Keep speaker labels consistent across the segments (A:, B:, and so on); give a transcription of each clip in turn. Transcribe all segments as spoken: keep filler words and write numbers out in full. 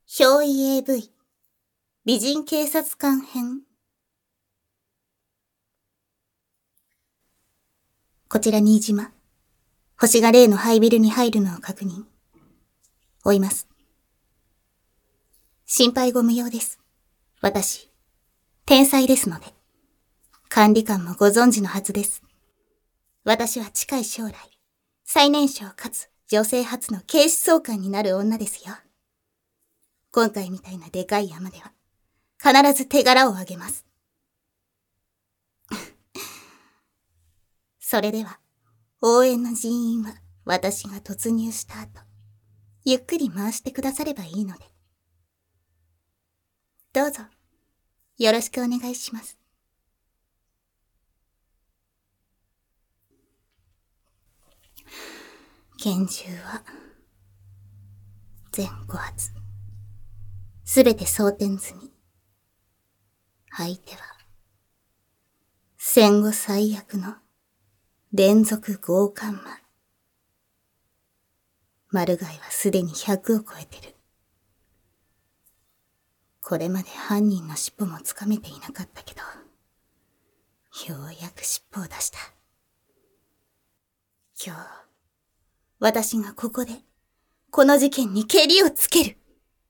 A: 憑依 エーブイ 美人警察官編。こちら新島。星が例の廃ビルに入るのを確認。追います。心配ご無用です。私、天才ですので。管理官もご存知のはずです。私は近い将来、最年少かつ女性初の警視総監になる女ですよ。今回みたいなでかい山では、必ず手柄をあげます。それでは、応援の人員は私が突入した後、ゆっくり回してくださればいいので。どうぞ、よろしくお願いします。拳銃は、全ごはつ。すべて装填済み。相手は、戦後最悪の連続強姦魔。マルガイはすでにひゃくを超えてる。これまで犯人の尻尾もつかめていなかったけど、ようやく尻尾を出した。今日、私がここで、この事件にケリをつける。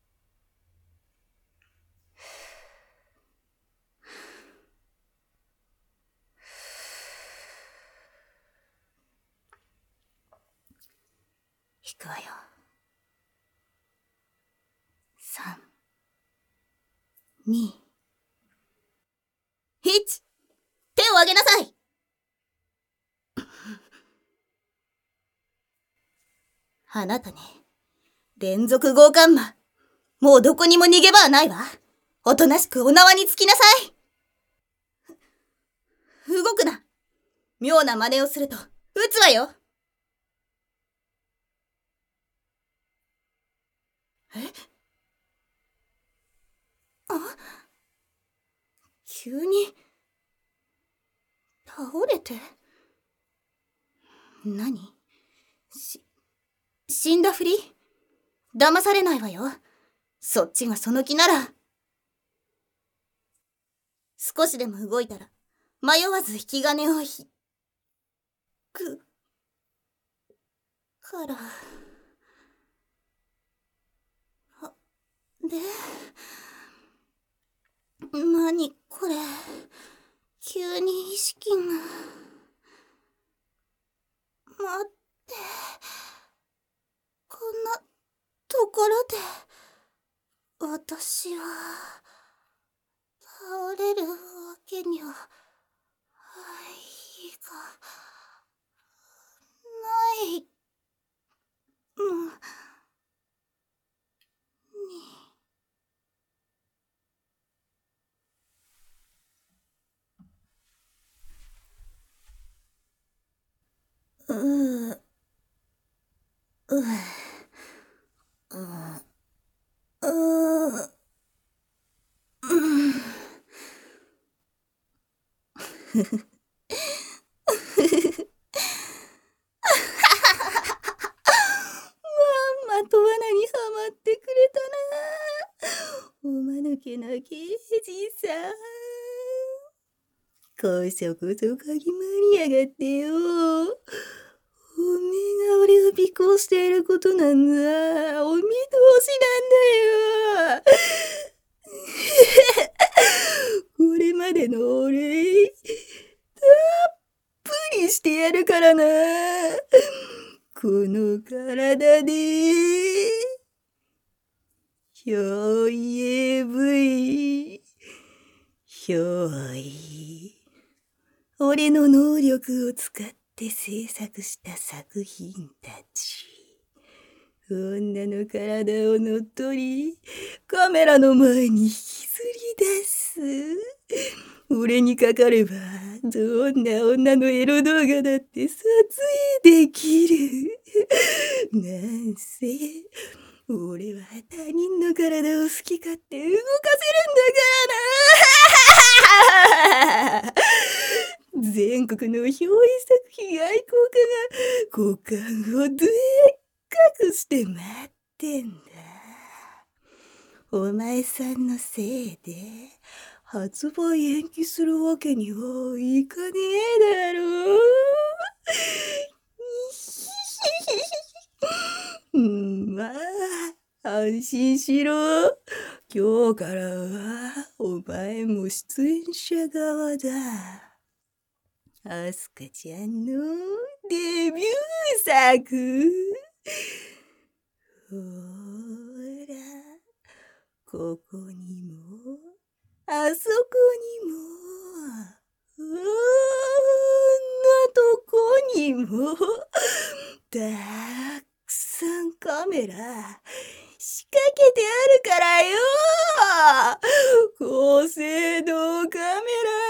A: 引くわよ。三、二、一、手を挙げなさい。あなたね、連続強姦魔。もうどこにも逃げ場はないわ。おとなしくお縄につきなさい。動くな。妙な真似をすると、撃つわよ。え？あ？急に、倒れて？何？し、死んだふり？騙されないわよ。そっちがその気なら。少しでも動いたら、迷わず引き金をひ、く、から。あ、で、何これ。急に意識が。待って。こんなところで、私は、倒れるわけには、いが、ない、の、に。うう、う、う、う、う、ふふ。まんまと罠にはまってくれたな。おまぬけな刑事さん。こそこそかぎ回りやがってよ。おめえが俺を尾行していることなんざ、お見通しなんだよ。これまでのお礼、たっぷりしてやるからな。この体で。憑依 エーブイ。憑依。俺の能力を使って制作した作品たち。女の体を乗っ取り、カメラの前に引きずり出す。俺にかかれば、どんな女のエロ動画だって撮影できる。なんせ、俺は他人の体を好き勝手動かせるんだからな。全国の憑依作品愛好家が股間をでっかくして待ってんだ。 お前さんのせいで発売延期するわけにはいかねえだろう。うん、まあ、安心しろ。今日からはお前も出演者側だ。アスカちゃんのデビュー作。ほら、ここにも、あそこにも、こんなとこにも、たくさんカメラ仕掛けてあるからよ。高性能カメラ。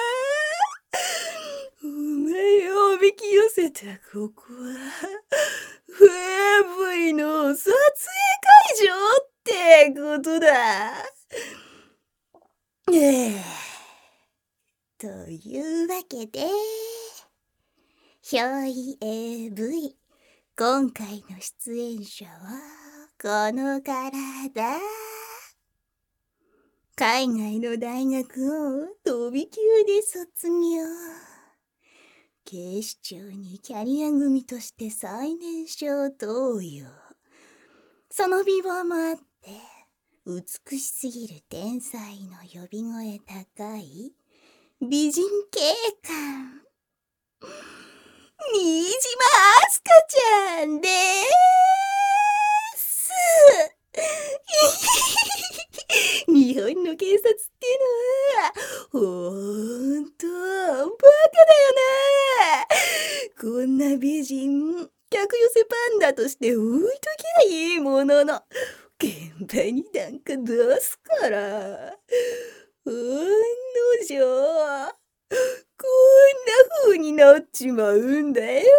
A: お前をおびき寄せたここは、エーブイ の撮影会場ってことだ。ええ。というわけで、ひょい エーブイ、今回の出演者はこの体。海外の大学を飛び級で卒業。警視庁にキャリア組として最年少登用。その美貌もあって、美しすぎる天才の呼び声高い美人警官。新島明日香ちゃんでーす。日本の警察ってのは、ほんと、バカだよね。こんな美人、客寄せパンダとして置いときゃいいものの、現場になんか出すから。ほんのじょ、こんな風になっちまうんだよ。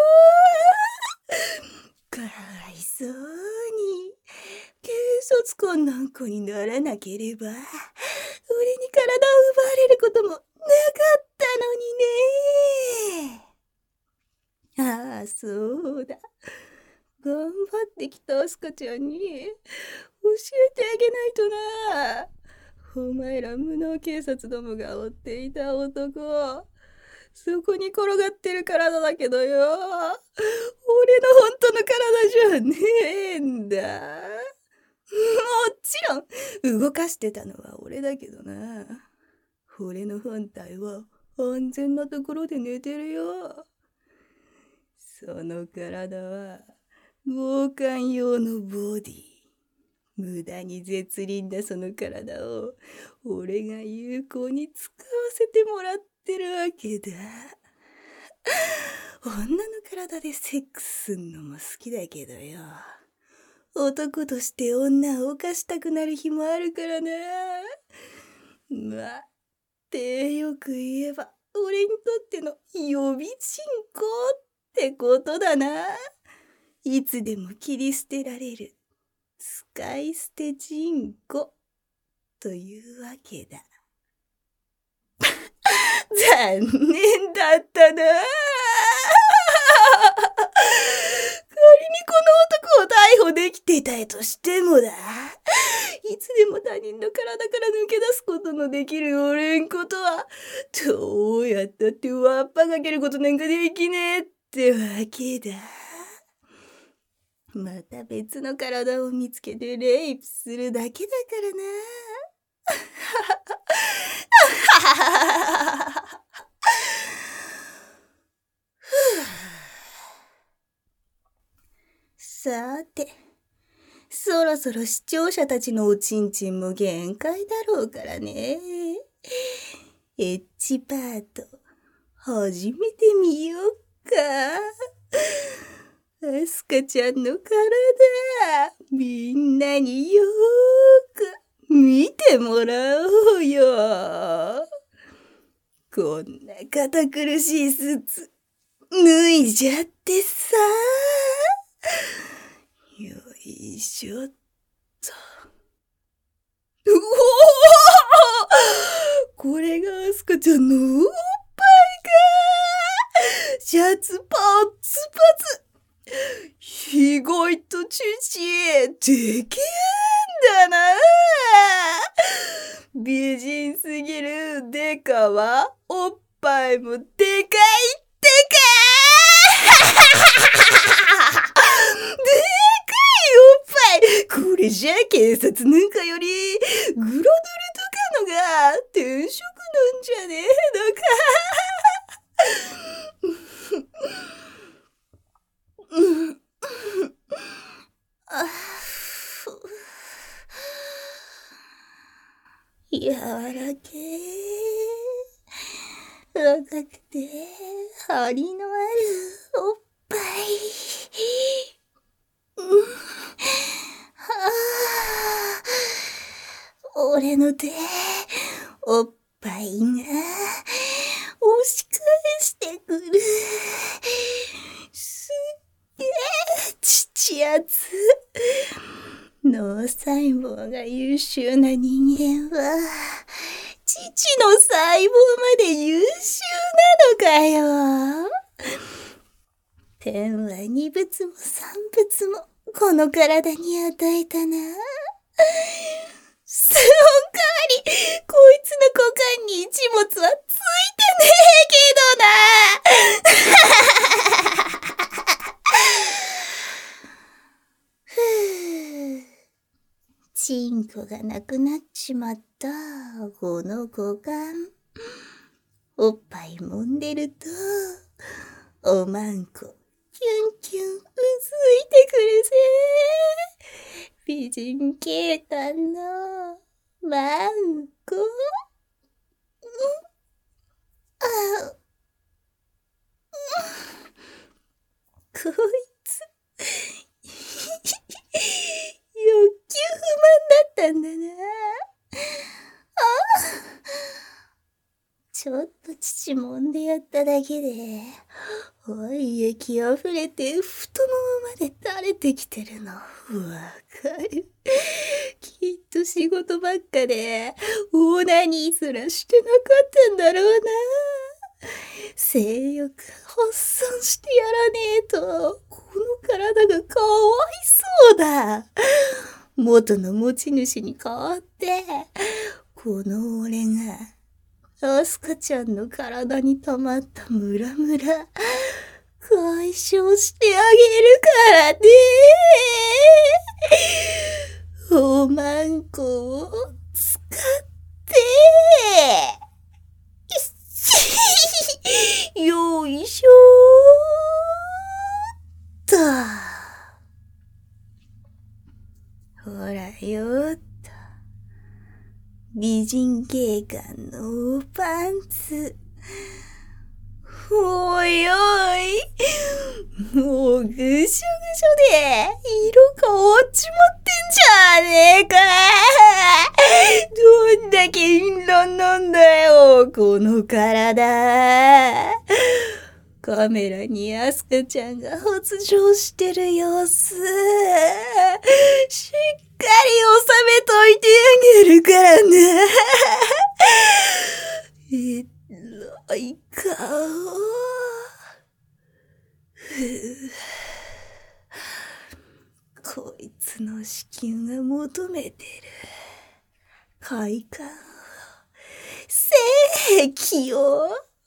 A: かわいそうに。警察官なんかにならなければ、俺に体を奪われることもなかったのにね。ああ、そうだ。頑張ってきたアスカちゃんに教えてあげないとな。お前ら無能警察どもが追っていた男、そこに転がってる体だけどよ。俺の本当の体じゃねえんだ。もちろん動かしてたのは俺だけどな。俺の本体は安全なところで寝てるよ。その体は強姦用のボディ。無駄に絶倫なその体を俺が有効に使わせてもらってるわけだ。女の体でセックスすんのも好きだけどよ。男として女を犯したくなる日もあるからな。まあ、ってよく言えば俺にとっての予備チンコってことだな。いつでも切り捨てられる使い捨てチンコというわけだ。残念だったな。仮にこの男を逮捕できてたとしてもだ。いつでも他人の体から抜け出すことのできる俺んことは、どうやったってわっぱかけることなんかできねえってわけだ。また別の体を見つけてレイプするだけだからな。さて、そろそろ視聴者たちのおちんちんも限界だろうからね。エッチパート、始めてみようか。アスカちゃんの体、みんなによーく見てもらおうよ。こんな堅苦しいスーツ、脱いじゃってさ。よいしょっと。うおー！これがアスカちゃんのおっぱいか。シャツパッツパツ。意外とチュチでけえんだな。 美人すぎるデカはおっぱいもでかいってかでかいおっぱい。これじゃ警察なんかよりグラドルとかのが転職なんじゃねえのか。柔らけ若くて張りのあるおっぱい。俺の手おっぱいが押し返してくる。すっげえ父やつ。脳細胞が優秀な人間は父の細胞まで優秀なのかよ。天は二物も三物もこの体に与えたな。その代わりこいつの股間に一物はついてねえけどな。ふぅ、チンコがなくなっちまったこの股間。おっぱい揉んでるとおまんこキュンキュンうずいてくるぜ。美人警官のまんこ。あ、こいつ欲求不満だったんだな。あ、ちょっと乳揉んでやっただけでおい液溢れて太ももまで垂れてきてるのわかる。きっと仕事ばっかでオーナーにすらしてなかったんだろうな。性欲発散してやらねえとこの体がかわいそうだ。元の持ち主に代わってこの俺がアスカちゃんの体に溜まったムラムラ解消してあげるからね。おまんこを使ってよいしょーっと。ほらよっと美人警官のパンツ。おいおい、もうぐしょぐしょで色変わっちまってんじゃねえか。どんだけ淫乱なんだよこの体。カメラにアスカちゃんが発情してる様子しっかり収めといてあげるからな。えらい顔。こいつの子宮が求めてる快感を、性器を。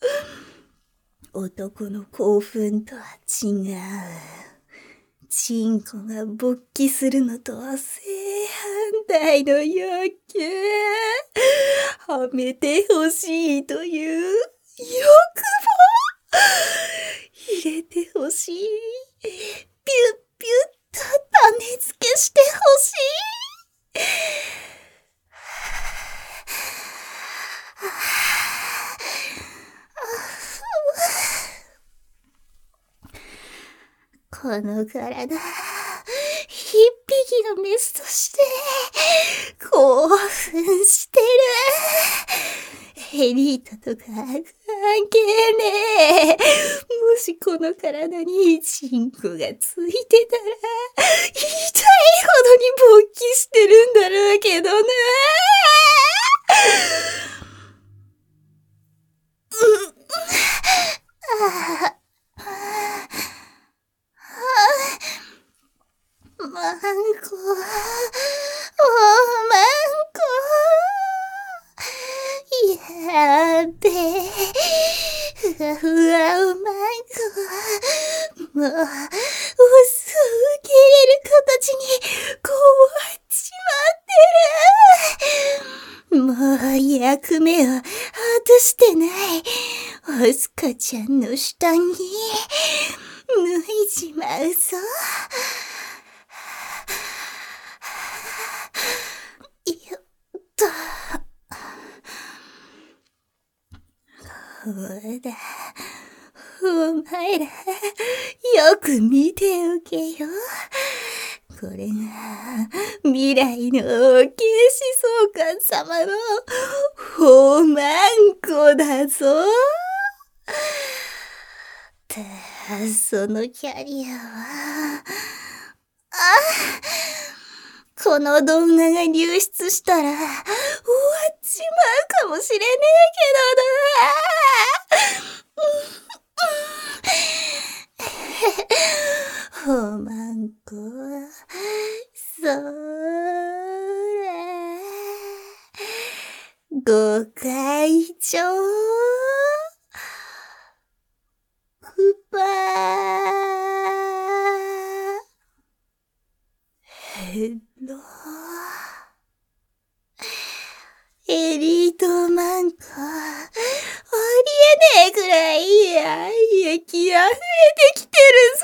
A: 男の興奮とは違う。チンコが勃起するのとは正反対の欲求。はめてほしいという欲望。入れてほしい。ピュッピュッと種付けしてほしい。この体、一匹のメスとして興奮してる。エリートとか関係ねえ。もしこの体にチンコがついてたら、痛いほどに勃起してるんだろうけどな。マンコ、おマンコ。 て、ふわふわおまんこ、もう、薄く受け入れる形に変わっちまってる。もう役目を果たしてない、おすかちゃんの下着、脱いじまうぞ。よっと。ほら、お前ら、よく見ておけよ。これが、未来の警視総監様の、ほまんこだぞ。たそのキャリアは、あ、この動画が流出したら、終わっちまうかもしれねえけどな。ほまんこ、そら、ご会長、ふぱへろ、エリートマンコ、ありえねえくらい愛液溢れてきて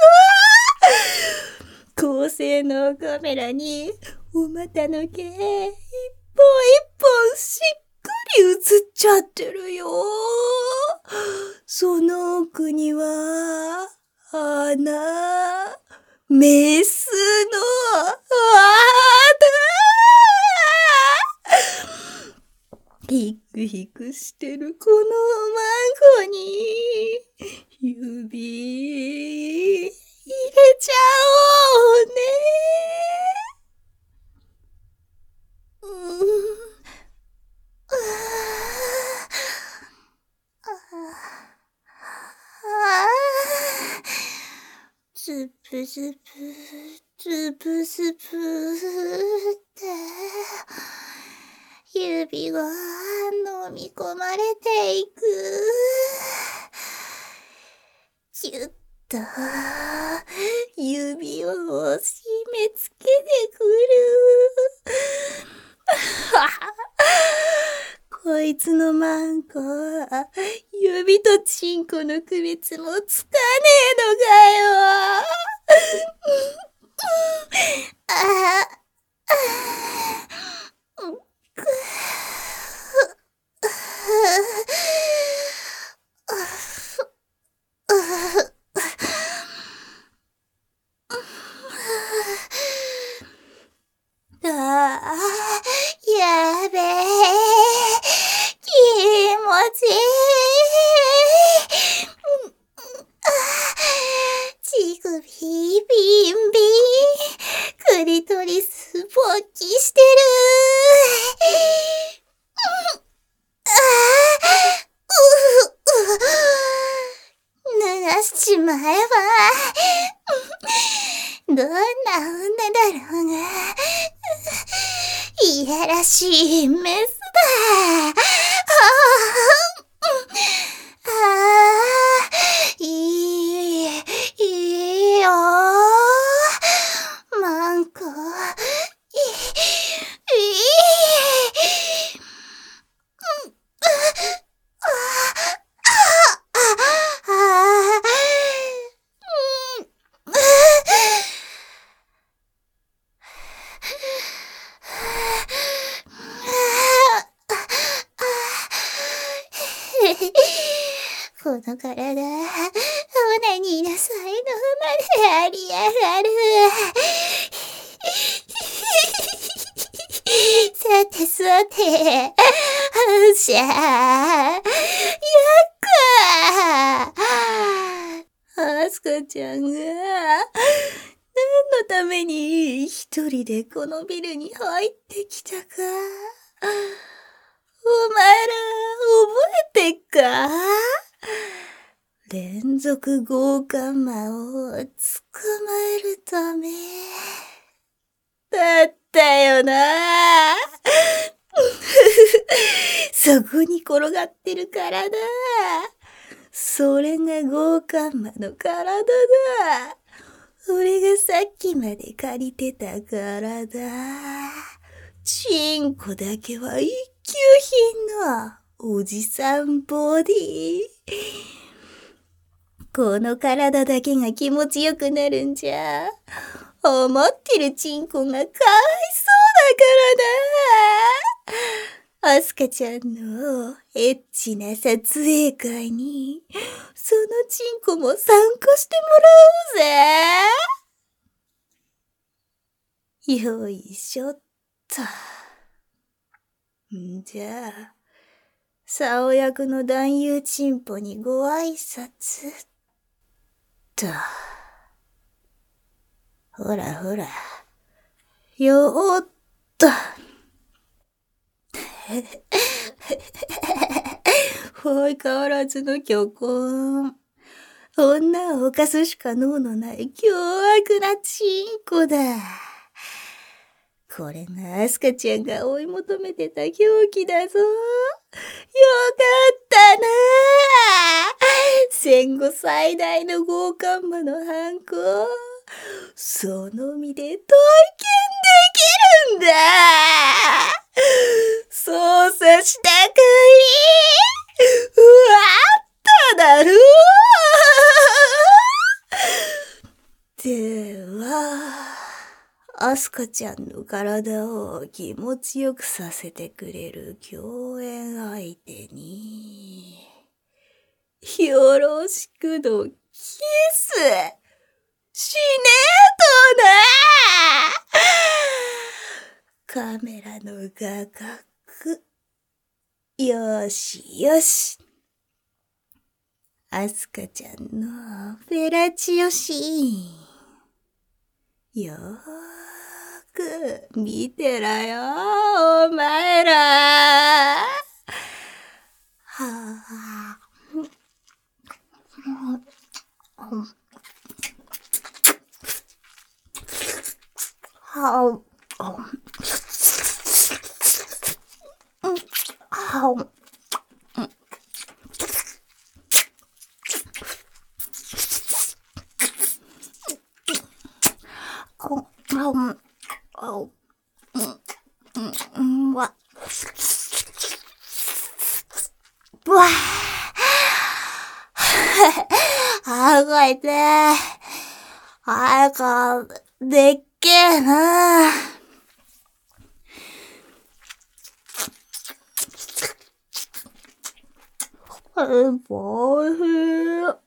A: るぞ。高性能カメラにお股の毛一本一本しっかり映っちゃってるよ。その奥には穴、メスの穴。ヒクヒクしてるこのマンコに指入れちゃおうね。うん。ああ。ズプズプ、ズプズプって指が飲み込まれていく。キュッと指を締め付けてくる。こいつのマンコ、指とチンコの区別もつかねえのかよ。ああ、ああ、やべえ。気持ちいい。乳首ビンビン。クリトリス勃起してる。脱がしちまえば。どんな女だろうが。いやらしいメスだ。ああ、いい、いいよ。マンコ、いい、いい。この体、オナニーの才能までありやがる。さてさて、よっしゃー、やっかー。アスカちゃんが、何のために一人でこのビルに入ってきたか。お前ら、覚えてっか？連続強姦魔を捕まえるためだったよな。そそこに転がってる体。それが強姦魔の体だ。俺がさっきまで借りてた体。チンコだけは一級品のおじさんボディ。この体だけが気持ちよくなるんじゃ。思ってるチンコがかわいそうだからな。アスカちゃんのエッチな撮影会に、そのチンコも参加してもらおうぜ。よいしょっと。んじゃあ、サオ役の男優チンポにご挨拶。と。ほらほら。よーっと。相変わらずの虚婚。女を犯すしか能のない凶悪なチンコだ。これがアスカちゃんが追い求めてた狂気だぞ。よかったな。戦後最大の強姦魔の犯行。その身で体験できるんだ。操作したかい？うわっただろ。では、アスカちゃんの体を気持ちよくさせてくれる共演相手に、よろしくのキスしねえとな。カメラの画角。よしよし。アスカちゃんのフェラチオシーン。よーく見てらよ、お前ら。はあ。はあ。はあ。わ。わあ、こいて。あか、でっけえな。おいしい。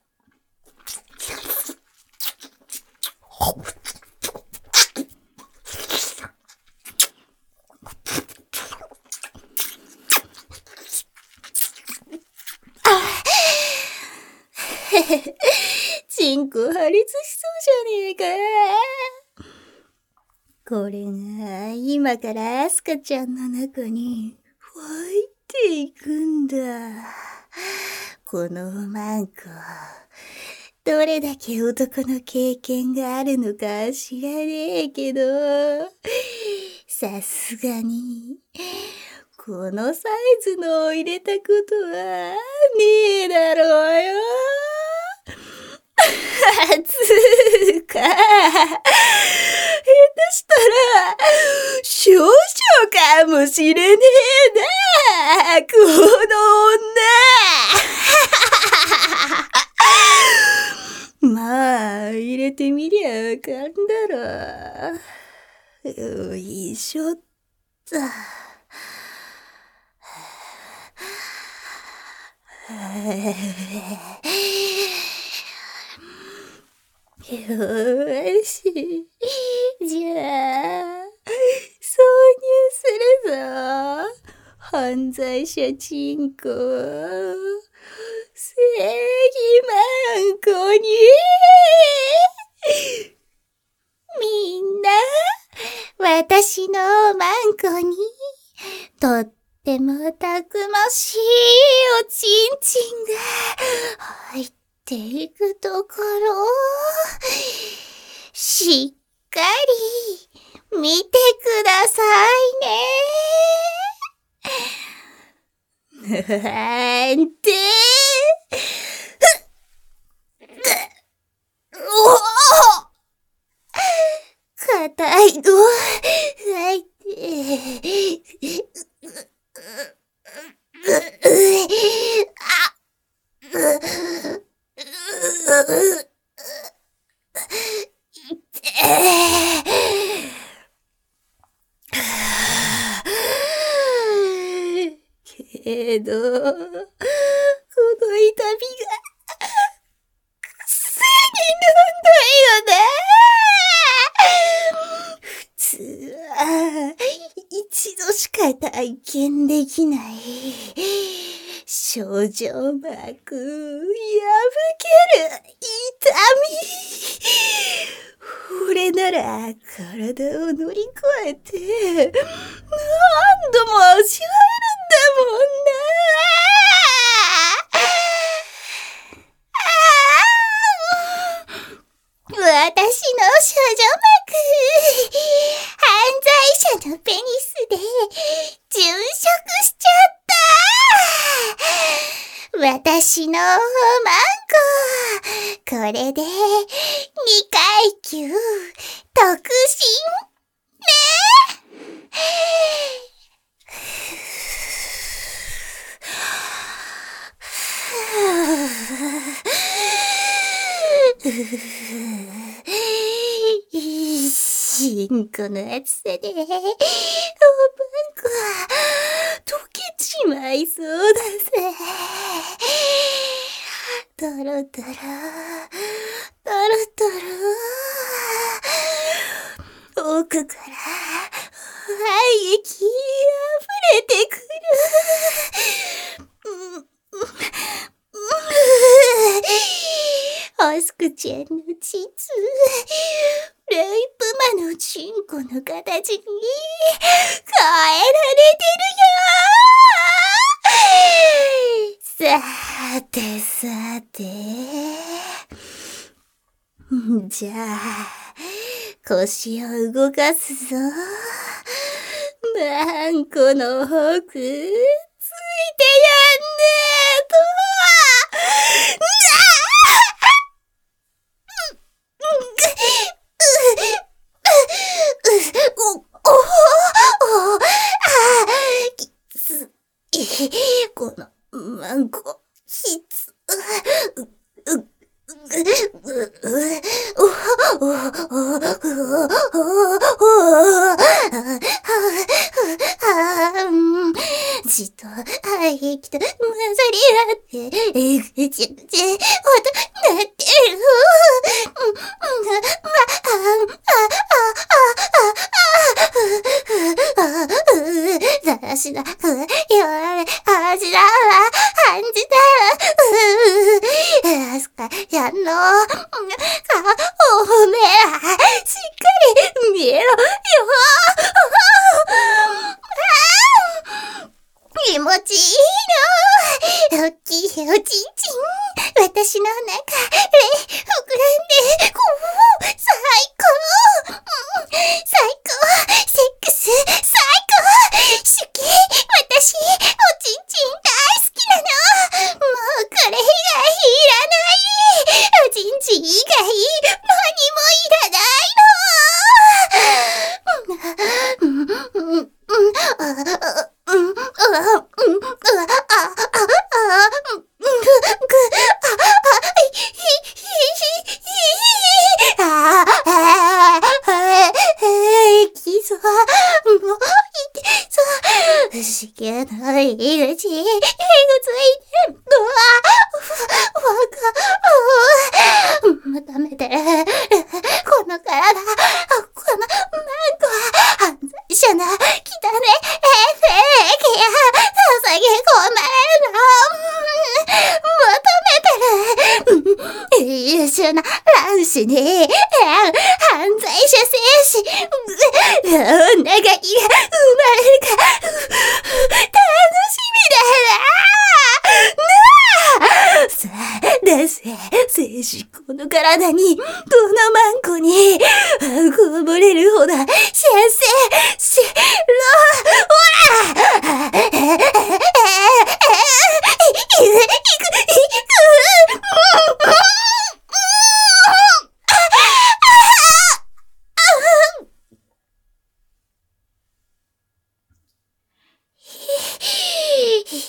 A: チンコ張り付きそうじゃねえか。これが今からアスカちゃんの中に入っていくんだ。このマンコ、どれだけ男の経験があるのか知らねえけど、さすがに、このサイズのを入れたことはねえだろうよ。つーか、下手したら、少々かもしれねえな、この女。まあ、入れてみりゃわかんだろ。よいしょっと。よーし。じゃあ、挿入するぞ。犯罪者チンコ。正義マンコに。みんな、私のマンコに、とってもたくましいおちんちんが入っていくところ、しっかり見てくださいね。 なんて。おお硬いの。吐いて。あけど、この痛みが、癖になんだよね。普通は、一度しか体験できない、症状膜破ける痛み。俺なら体を乗り越えて何度も味わえるんだもんな。私の症状膜、犯罪者のペニスで殉職しちゃった。私のマンコ、これでにかい級特進ね。シンコの暑さで、おまんこは溶けちまいそうだぜ。トロトロ、トロトロ、奥から廃液溢れてくる。ホスクちゃんの膣、ルイプマのチンコの形に変えられてるよ。さてさて。じゃあ、腰を動かすぞ。マンコの奥、ついてやんねえと。このマンコ、きつ。血と廃液と混ざり合って、ぐちゃぐちゃ音なってる。私だ、弱め、味だわ、感じだわ、あすかちゃんの、顔、目は、しっかり見えろよ。気持ちいいの。大きいおちんちん。私の中で膨らんで、こう、最高。最高。セックス、最高。好き。私、おちんちん大好きなの。もうこれ以外いらない。おちんちん以外、何もいらないの。うん、うん、うん、あ、うん、あ、うん、あ、あ、あ、あ、うん、ぐ、あ、あ、ひ、ひ、ひ、ひ、ひ、あ、あ、あ、え、きそう、もう、いて、そう、不思議な入り口、入り口ついてるのは、わか、求めてる、この体、このマンコは、犯罪者の汚ね、や、捧げ込まれるの。求めてる。優秀な卵子に、犯罪者精神。どんなガキが生まれるか、楽しみだな。なあ。さあ、出せ、精子この体に、このマンコに、こぼれるほど、先生、しろ、ほら。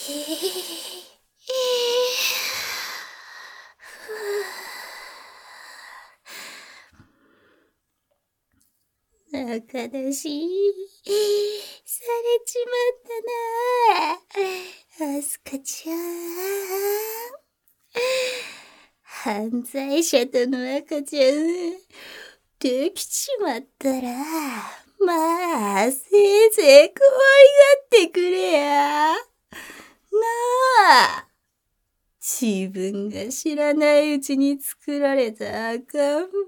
A: 仲出しされちまったな、アスカちゃん。犯罪者との赤ちゃん、できちまったら、まあ、せいぜい可愛がってくれや。なあ。自分が知らないうちに作られた赤ん坊。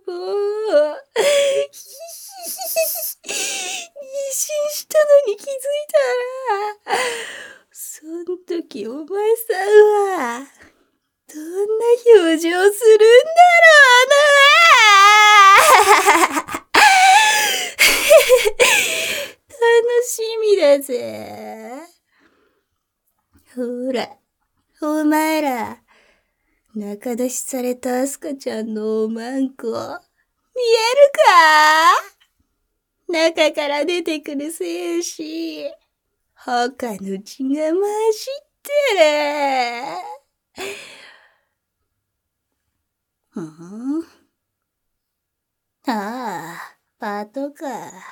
A: ひひひひ。妊娠したのに気づいたら、そん時お前さんは、どんな表情するんだろうな。楽しみだぜ。ほら、お前ら、仲出しされたアスカちゃんのおまんこ、見えるか？中から出てくる精子、他の血が混じってる。ふん？ああ、パトか。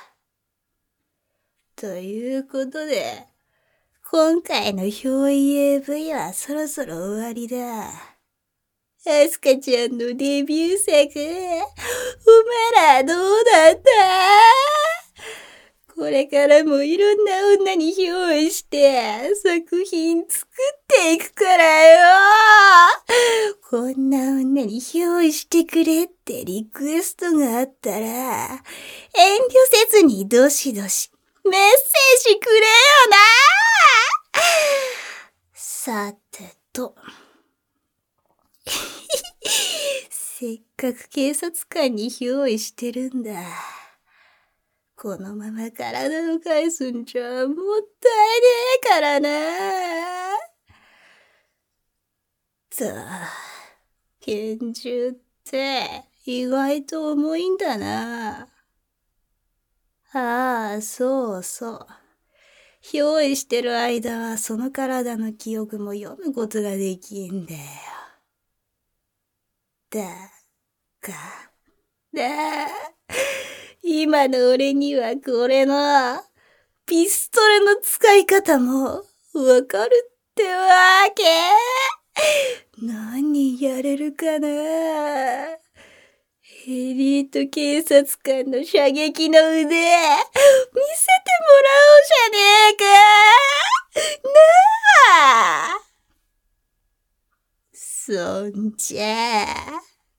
A: ということで、今回の憑依 エーブイ はそろそろ終わりだ。アスカちゃんのデビュー作、お前らどうだった？これからもいろんな女に憑依して作品作っていくからよ。こんな女に憑依してくれってリクエストがあったら、遠慮せずにどしどしメッセージくれよな。さてと。せっかく警察官に憑依してるんだ。このまま体を返すんじゃもったいねえからな。と、拳銃って意外と重いんだな。ああ、そうそう。憑依してる間はその体の記憶も読むことができんだよ。だが、だ、今の俺にはこれのピストルの使い方もわかるってわけ。何やれるかな。エリート警察官の射撃の腕、見せてもらおうじゃねえか。なあ。そんじゃあ。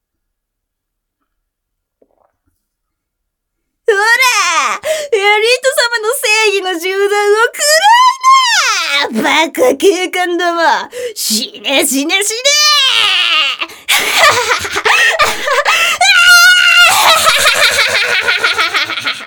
A: ほら！エリート様の正義の銃弾を食らいな！バカ警官ども！死ね死ね死ねー